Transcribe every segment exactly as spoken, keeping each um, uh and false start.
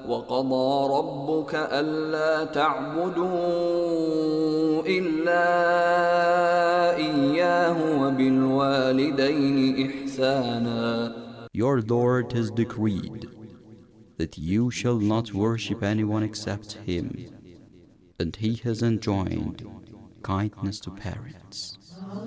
وقضى ربك ألا تعبدوا إلا إياه وبالوالدين إحسانا. Your Lord has decreed that you shall not worship anyone except Him, and He has enjoined kindness to parents.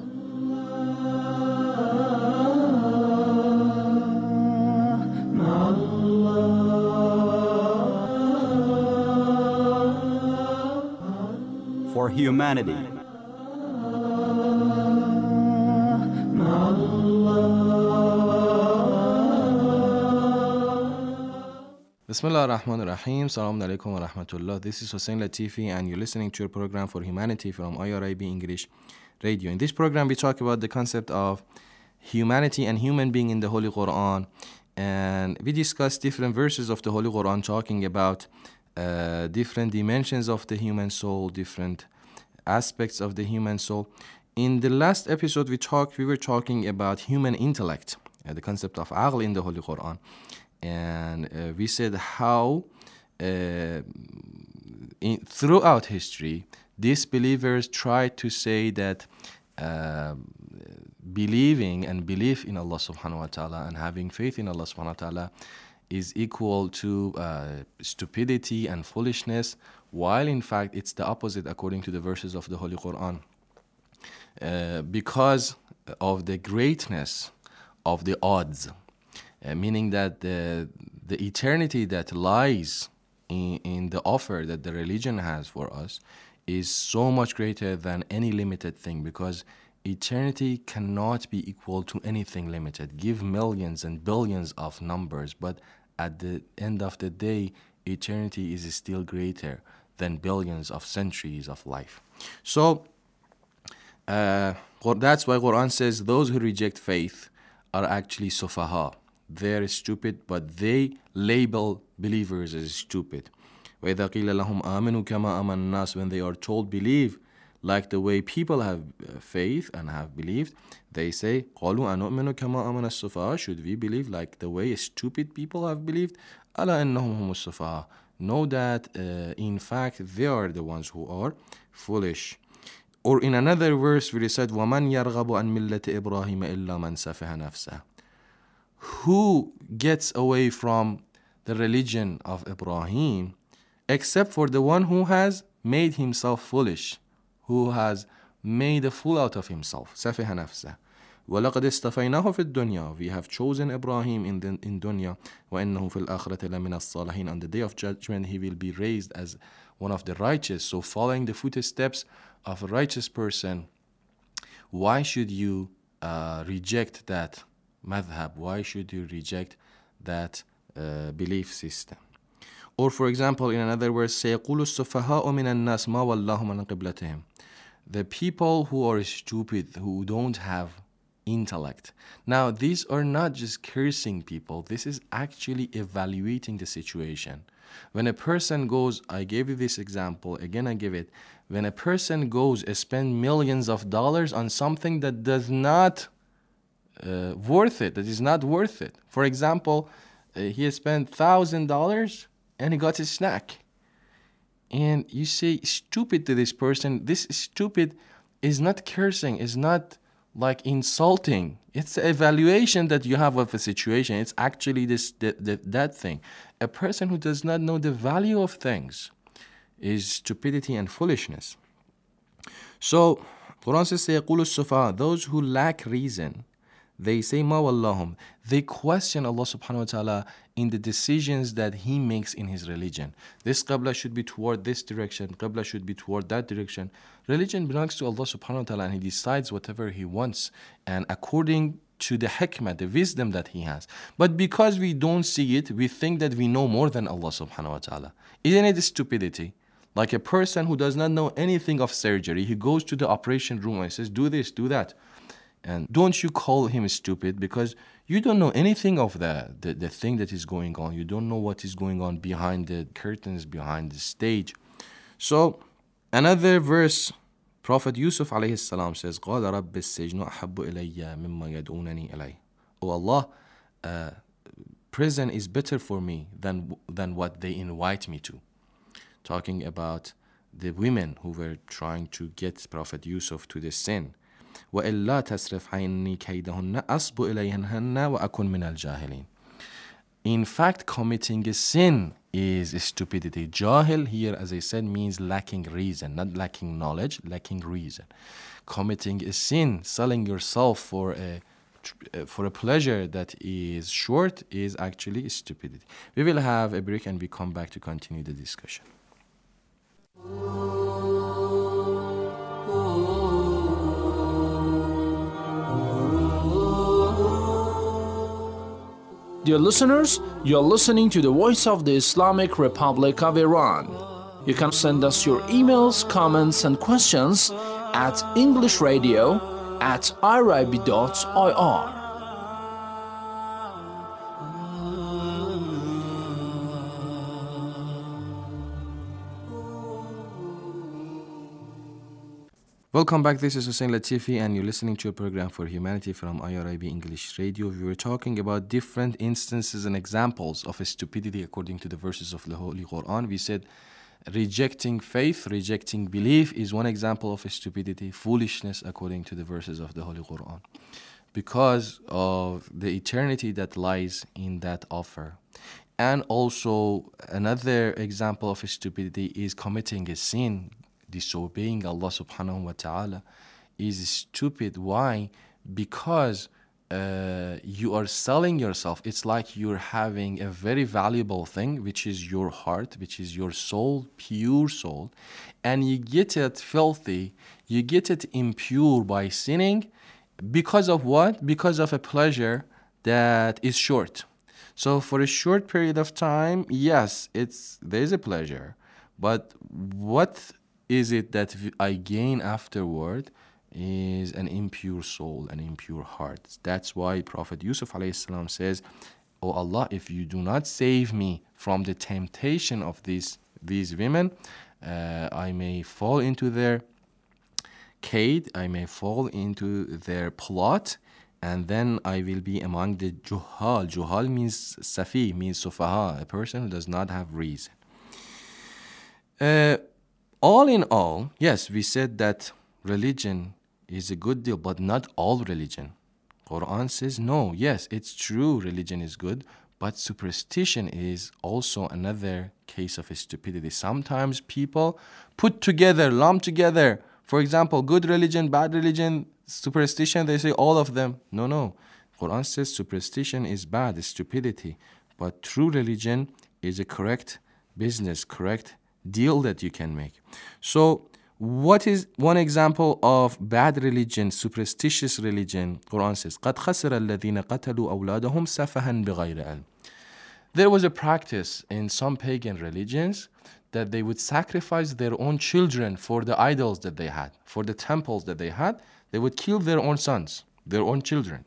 For humanity. Bismillah ar-Rahman ar-Rahim. Assalamu alaikum wa rahmatullah. This is Hussein Latifi and you're listening to your program for humanity from I R I B English Radio. In this program we talk about the concept of humanity and human being in the Holy Quran, and we discuss different verses of the Holy Quran talking about uh, different dimensions of the human soul, different aspects of the human soul. In the last episode we talked we were talking about human intellect, uh, the concept of aql in the Holy Quran. And uh, we said how uh, in, throughout history, disbelievers tried to say that uh, believing and belief in Allah subhanahu wa ta'ala and having faith in Allah subhanahu wa ta'ala is equal to uh, stupidity and foolishness, while in fact it's the opposite according to the verses of the Holy Quran. Uh, because of the greatness of the odds, Uh, meaning that the, the eternity that lies in, in the offer that the religion has for us is so much greater than any limited thing, because eternity cannot be equal to anything limited. Give millions and billions of numbers, but at the end of the day, eternity is still greater than billions of centuries of life. So uh, that's why Quran says those who reject faith are actually sufaha. They're stupid, but they label believers as stupid. وَإِذَا قِيلَ لَهُمْ آمِنُوا كَمَا آمَنَ النَّاسُ, when they are told believe like the way people have faith and have believed, they say قَالُوا أَنُؤْمِنُ كَمَا آمَنَ السُّفَهَاءُ, should we believe like the way stupid people have believed? أَلَا إِنَّهُمْ هُمُ السُّفَهَاءُ, know that uh, in fact they are the ones who are foolish. Or in another verse we said وَمَنْ يَرْغَبُ عَنْ مِلَّةِ إِبْرَاهِيمَ إِلَّا مَنْ سَفِهَ نَفْسَهُ, who gets away from the religion of Ibrahim except for the one who has made himself foolish, who has made a fool out of himself. سَفِهَ نَفْسَهُ وَلَقَدْ اسْتَفَيْنَاهُ فِي الدُّنْيَا, we have chosen Ibrahim in, the, in dunya, وَإِنَّهُ فِي الْآخِرَةِ لَمِنَ الصَّالِحِينَ, on the day of judgment he will be raised as one of the righteous. So following the footsteps of a righteous person, why should you uh, reject that madhab? Why should you reject that uh, belief system? Or for example, in another verse, سَيَقُولُ السُّفَهَاءُ مِنَ النَّاسِ مَا وَاللَّهُمْ عَنْ قِبْلَتِهِمْ, the people who are stupid, who don't have intellect. Now these are not just cursing people, this is actually evaluating the situation. When a person goes, I gave you this example, again I give it, when a person goes and spend millions of dollars on something that does not Uh, worth it, that is not worth it. For example, uh, he has spent thousand dollars and he got his snack, and you say stupid to this person. This stupid is not cursing, is not like insulting. It's the evaluation that you have of a situation. It's actually this that, that, that thing. A person who does not know the value of things is stupidity and foolishness. So Quran says سَيَقُولُ السُّفَهَاءُ, those who lack reason, they say ma wallahum, they question Allah subhanahu wa ta'ala in the decisions that he makes in his religion. This qibla should be toward this direction, qibla should be toward that direction. Religion belongs to Allah subhanahu wa ta'ala, and he decides whatever he wants and according to the hikmah, the wisdom that he has. But because we don't see it, we think that we know more than Allah subhanahu wa ta'ala. Isn't it stupidity? Like a person who does not know anything of surgery, he goes to the operation room and says, do this, do that. And don't you call him stupid, because you don't know anything of the, the, the thing that is going on. You don't know what is going on behind the curtains, behind the stage. So another verse, Prophet Yusuf alayhi salam says, قَالَ رَبِّ السِّجْنُ أَحَبُّ إِلَيَّ مِمَّا يَدْعُونَنِي إِلَيْهِ. Oh Allah, uh, prison is better for me than than what they invite me to. Talking about the women who were trying to get Prophet Yusuf to the sin. وَإِلَّا تَسْرِفْ عَيْنِي كَيْدَهُنَّ أَصْبُ إِلَيْهِنَّ وَأَكُنْ مِنَ الْجَاهِلِينَ. In fact, committing a sin is stupidity. Jahil here, as I said, means lacking reason, not lacking knowledge, lacking reason. Committing a sin, selling yourself for a for a pleasure that is short, is actually stupidity. We will have a break and we come back to continue the discussion. Dear listeners, you're listening to the Voice of the Islamic Republic of Iran. You can send us your emails, comments, and questions at englishradio at irib dot I R. Welcome back. This is Hussein Latifi, and you're listening to a program for humanity from I R I B English Radio. We were talking about different instances and examples of stupidity according to the verses of the Holy Quran. We said rejecting faith, rejecting belief is one example of stupidity, foolishness according to the verses of the Holy Quran, because of the eternity that lies in that offer. And also another example of stupidity is committing a sin. Disobeying Allah subhanahu wa ta'ala is stupid. Why? Because uh, you are selling yourself. It's like you're having a very valuable thing, which is your heart, which is your soul, pure soul, and you get it filthy, you get it impure by sinning. Because of what? Because of a pleasure that is short. So for a short period of time, yes, it's there is a pleasure, but what is it that I gain afterward is an impure soul, an impure heart. That's why Prophet Yusuf alayhi salam says, "Oh Allah, if you do not save me from the temptation of these these women, uh, I may fall into their cade, I may fall into their plot, and then I will be among the juhal." Juhal means safi, means sufaha, a person who does not have reason. Uh, All in all, yes, we said that religion is a good deal, but not all religion. Quran says no, yes, it's true, religion is good, but superstition is also another case of stupidity. Sometimes people put together, lump together, for example, good religion, bad religion, superstition, they say all of them. No, no. Quran says superstition is bad, it's stupidity, but true religion is a correct business, correct deal that you can make. So what is one example of bad religion, superstitious religion? Quran says, قَدْ خَسِرَ الَّذِينَ قَتَلُوا أَوْلَادَهُمْ سَفَهًا بِغَيْرِ عِلْمٍ. There was a practice in some pagan religions that they would sacrifice their own children for the idols that they had, for the temples that they had. They would kill their own sons, their own children.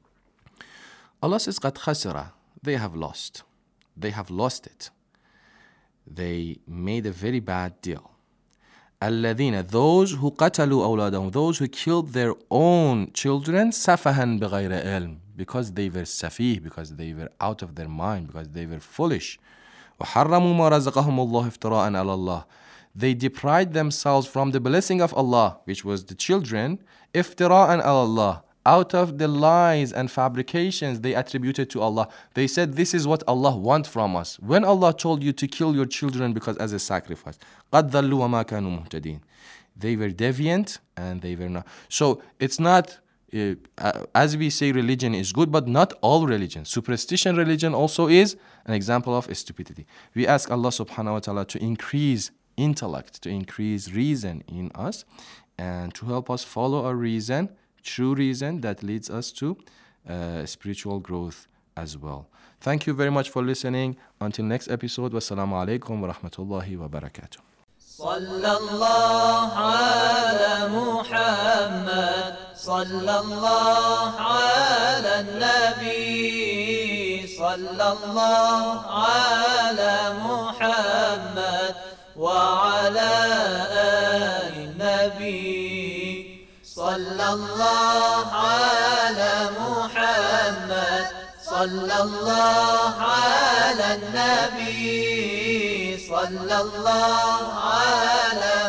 Allah says, قَدْ خَسِرَ. They have lost. They have lost it. They made a very bad deal. الَّذِينَ, those who قَتَلُوا أَوْلَادَهُم, those who killed their own children, سَفَهًا بِغَيْرِ عِلْمٍ, because they were safih, because they were out of their mind, because they were foolish. وَحَرَّمُوا مَا رَزَقَهُمُ اللَّهُ افتراءً عَلَى اللَّهِ. They deprived themselves from the blessing of Allah, which was the children, افتراءً على الله, out of the lies and fabrications they attributed to Allah. They said, this is what Allah wants from us. When Allah told you to kill your children because as a sacrifice, قَدْ ضَلُّوا وَمَا كَانُوا مُهْتَدِينَ. They were deviant and they were not. So it's not, uh, as we say, religion is good, but not all religion. Superstition religion also is an example of stupidity. We ask Allah subhanahu wa ta'ala to increase intellect, to increase reason in us, and to help us follow our reason, true reason that leads us to uh, spiritual growth as well. Thank you very much for listening. Until next episode, wassalamu alaikum wa rahmatullahi wa barakatuh. Sallallahu ala Muhammad, sallallahu ala Nabi, sallallahu ala Muhammad wa ala ali Nabi. صلى الله على محمد صلى الله على النبي صلى الله على